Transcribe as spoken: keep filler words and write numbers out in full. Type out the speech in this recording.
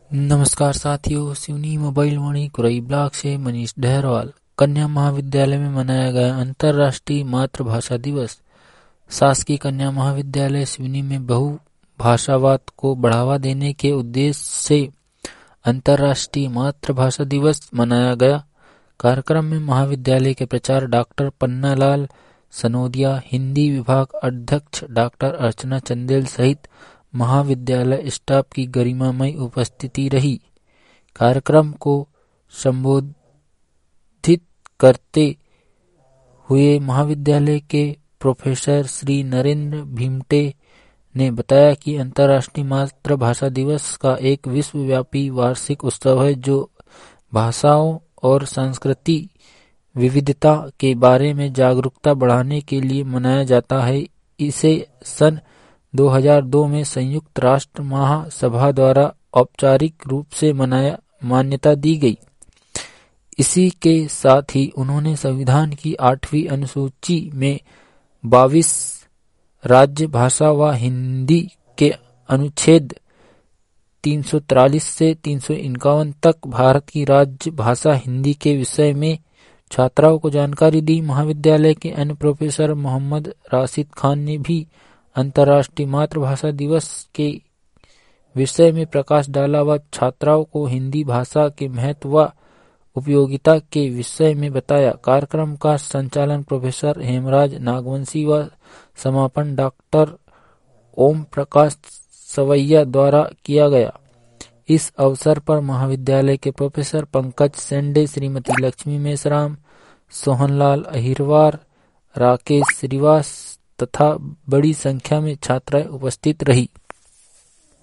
नमस्कार साथियों, Seoni mobile Vani Kurai block से मनीष डहरवाल। कन्या महाविद्यालय में मनाया गया अंतर्राष्ट्रीय मातृभाषा दिवस। शासकीय कन्या महाविद्यालय सिवनी में बहुभाषावाद को बढ़ावा देने के उद्देश्य से अंतर्राष्ट्रीय मातृभाषा दिवस मनाया गया। कार्यक्रम में महाविद्यालय के प्राचार्य डॉक्टर पन्नालाल सनोदिया, हिंदी विभाग अध्यक्ष डॉक्टर अर्चना चंदेल सहित महाविद्यालय स्टाफ की गरिमामय उपस्थिति रही। कार्यक्रम को संबोधित करते हुए महाविद्यालय के प्रोफेसर श्री नरेंद्र भीमटे ने बताया कि अंतर्राष्ट्रीय मातृभाषा दिवस का एक विश्वव्यापी वार्षिक उत्सव है जो भाषाओं और सांस्कृतिक विविधता के बारे में जागरूकता बढ़ाने के लिए मनाया जाता है। इसे सन दो हज़ार दो में संयुक्त राष्ट्र महासभा द्वारा औपचारिक रूप से मनाया मान्यता दी गई। इसी के साथ ही उन्होंने संविधान की आठवीं अनुसूची में बाईस राज्य भाषा व हिंदी के अनुच्छेद तीन सौ तिरालीस से तीन सौ इक्यावन तक भारत की राज्य भाषा हिंदी के विषय में छात्राओं को जानकारी दी। महाविद्यालय के अन्य प्रोफेसर मोहम्मद राशिद खान ने भी अंतर्राष्ट्रीय मातृभाषा दिवस के विषय में प्रकाश डाला व छात्राओं को हिंदी भाषा के महत्व व उपयोगिता के विषय में बताया। कार्यक्रम का संचालन प्रोफेसर हेमराज नागवंशी व समापन डॉक्टर ओम प्रकाश सवैया द्वारा किया गया। इस अवसर पर महाविद्यालय के प्रोफेसर पंकज सेंडे, श्रीमती लक्ष्मी मेश्राम, सोहनलाल अहिरवार, राकेश श्रीवास तथा बड़ी संख्या में छात्राएं उपस्थित रही।